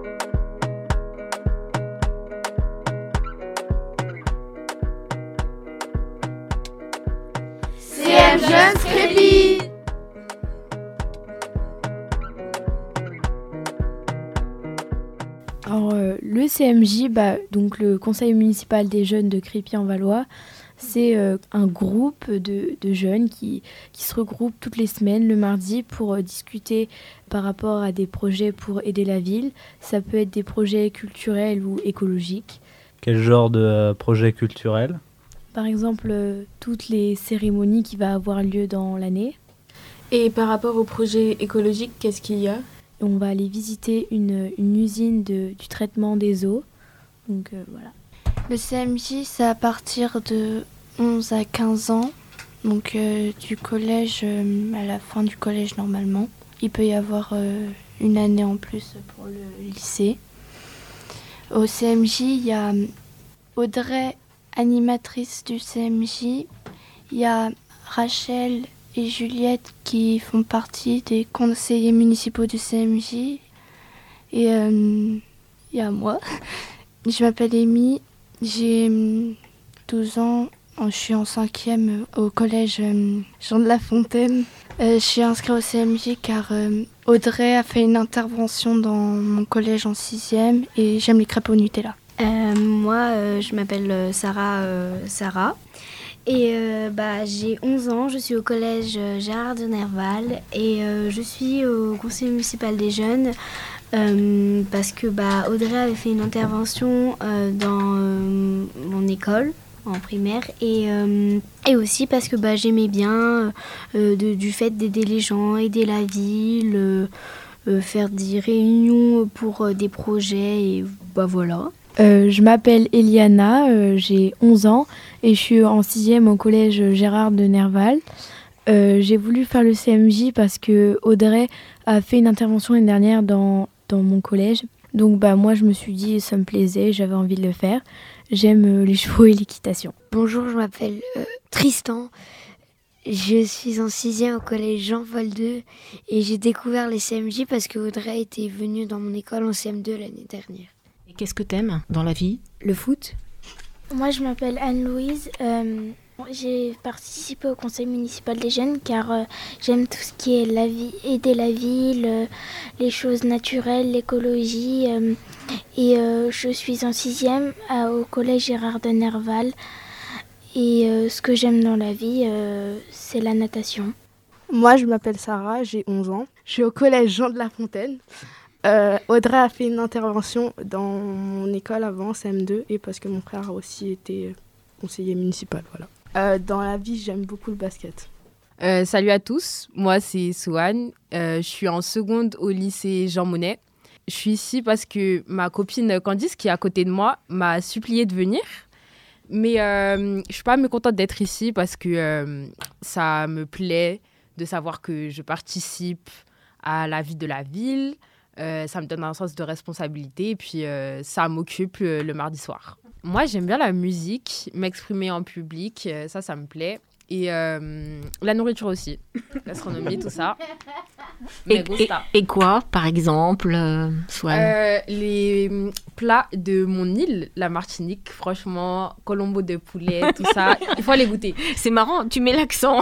CM Jeunes Crépy. Alors, le CMJ, donc le Conseil municipal des jeunes de Crépy-en-Valois, c'est un groupe de jeunes qui se regroupent toutes les semaines, le mardi, pour discuter par rapport à des projets pour aider la ville. Ça peut être des projets culturels ou écologiques. Quel genre de projet culturel ? Par exemple, toutes les cérémonies qui vont avoir lieu dans l'année. Et par rapport au projet écologique, qu'est-ce qu'il y a ? On va aller visiter une usine du traitement des eaux. Donc voilà. Le CMJ, c'est à partir de 11 à 15 ans, donc du collège à la fin du collège normalement. Il peut y avoir une année en plus pour le lycée. Au CMJ, il y a Audrey, animatrice du CMJ. Il y a Rachel et Juliette qui font partie des conseillers municipaux du CMJ. Et il y a moi. Je m'appelle Amy, j'ai 12 ans, je suis en 5e au collège Jean de La Fontaine. Je suis inscrite au CMJ car Audrey a fait une intervention dans mon collège en 6e et j'aime les crêpes au Nutella. Moi, je m'appelle Sarah. Et j'ai 11 ans, je suis au collège Gérard de Nerval et je suis au conseil municipal des jeunes parce que Audrey avait fait une intervention dans mon école en primaire et aussi parce que j'aimais bien du fait d'aider les gens, aider la ville, faire des réunions pour des projets et voilà. Je m'appelle Eliana, j'ai 11 ans et je suis en 6e au collège Gérard de Nerval. J'ai voulu faire le CMJ parce que Audrey a fait une intervention l'année dernière dans mon collège. Donc moi je me suis dit ça me plaisait, j'avais envie de le faire. J'aime les chevaux et l'équitation. Bonjour, je m'appelle Tristan. Je suis en 6e au collège Jean-Paul II et j'ai découvert les CMJ parce que Audrey était venue dans mon école en CM2 l'année dernière. Et qu'est-ce que t'aimes dans la vie ? Le foot ? Moi, je m'appelle Anne-Louise. J'ai participé au conseil municipal des jeunes car j'aime tout ce qui est la vie, aider la ville, les choses naturelles, l'écologie. Et je suis en 6e au collège Gérard de Nerval. Et ce que j'aime dans la vie, c'est la natation. Moi, je m'appelle Sarah, j'ai 11 ans. Je suis au collège Jean de La Fontaine. Audrey a fait une intervention dans mon école avant, CM2, et parce que mon frère a aussi été conseiller municipal. Voilà. Dans la vie, j'aime beaucoup le basket. Salut à tous, moi c'est Soane, je suis en seconde au lycée Jean Monnet. Je suis ici parce que ma copine Candice, qui est à côté de moi, m'a supplié de venir. Mais je ne suis pas mécontente d'être ici parce que ça me plaît de savoir que je participe à la vie de la ville. Ça me donne un sens de responsabilité et puis ça m'occupe le mardi soir. Moi, j'aime bien la musique, m'exprimer en public, ça me plaît. Et la nourriture aussi, gastronomie, tout ça. Et quoi, par exemple, les plats de mon île, la Martinique, franchement, colombo de poulet, tout ça, il faut aller goûter. C'est marrant, tu mets l'accent.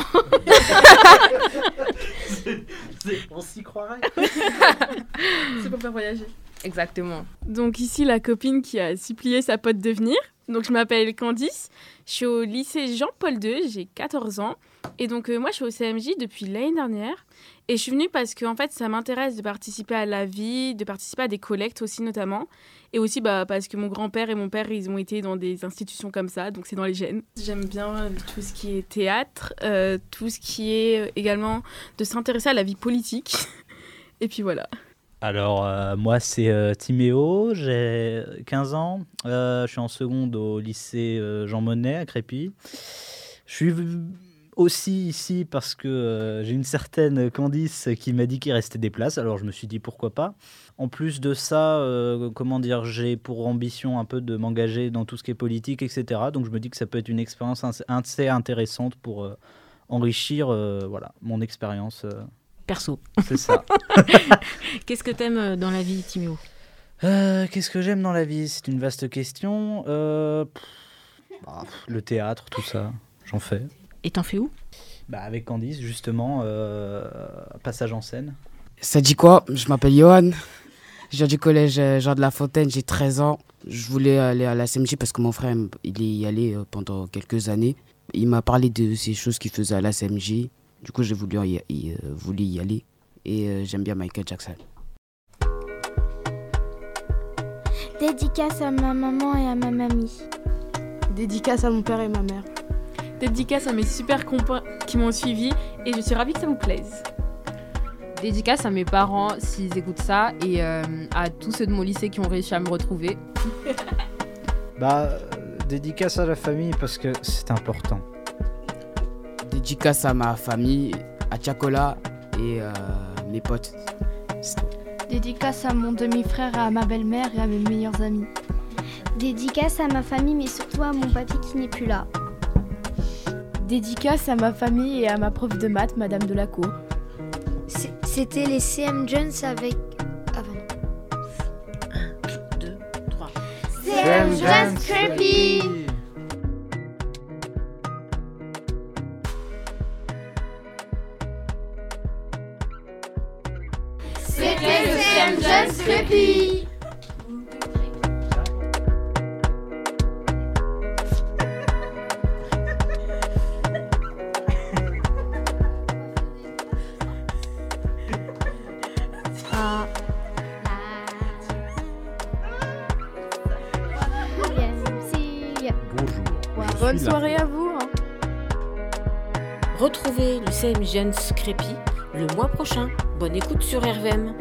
On s'y croirait. C'est pour faire voyager. Exactement. Donc ici, la copine qui a supplié sa pote de venir. Donc je m'appelle Candice, je suis au lycée Jean-Paul II, j'ai 14 ans. Et donc moi, je suis au CMJ depuis l'année dernière. Et je suis venue parce que en fait, ça m'intéresse de participer à la vie, de participer à des collectes aussi notamment. Et aussi parce que mon grand-père et mon père, ils ont été dans des institutions comme ça, donc c'est dans les gènes. J'aime bien tout ce qui est théâtre, tout ce qui est également de s'intéresser à la vie politique. Et puis voilà. Alors, moi, c'est Timéo, j'ai 15 ans. Je suis en seconde au lycée Jean Monnet à Crépy. Je suis aussi ici parce que j'ai une certaine Candice qui m'a dit qu'il restait des places. Alors, je me suis dit pourquoi pas. En plus de ça, j'ai pour ambition un peu de m'engager dans tout ce qui est politique, etc. Donc, je me dis que ça peut être une expérience assez intéressante pour enrichir mon expérience. Perso. C'est ça. Qu'est-ce que t'aimes dans la vie, Timéo ? Qu'est-ce que j'aime dans la vie? C'est une vaste question. Le théâtre, tout ça, j'en fais. Et t'en fais où? Avec Candice, justement, passage en scène. Ça dit quoi? Je m'appelle Johan. Je viens du collège Jean de La Fontaine, j'ai 13 ans. Je voulais aller à la SMJ parce que mon frère, il y allait pendant quelques années. Il m'a parlé de ces choses qu'il faisait à la SMJ. Du coup, j'ai voulu y aller. Et j'aime bien Michael Jackson. Dédicace à ma maman et à ma mamie. Dédicace à mon père et ma mère. Dédicace à mes super compas qui m'ont suivi et je suis ravie que ça vous plaise. Dédicace à mes parents s'ils écoutent ça et à tous ceux de mon lycée qui ont réussi à me retrouver. Dédicace à la famille parce que c'est important. Dédicace à ma famille, à Tchakola et mes potes. Dédicace à mon demi-frère, à ma belle-mère et à mes meilleurs amis. Dédicace à ma famille, mais surtout à mon papy qui n'est plus là. Dédicace à ma famille et à ma prof de maths, Madame Delacour. C'était les CM Jones avec... 1, 2, 3. CM Jones Crépy. C'était le CM Jones Crépy. Bonne soirée à vous. Retrouvez le CM Jones Crépy le mois prochain. Bonne écoute sur RVM.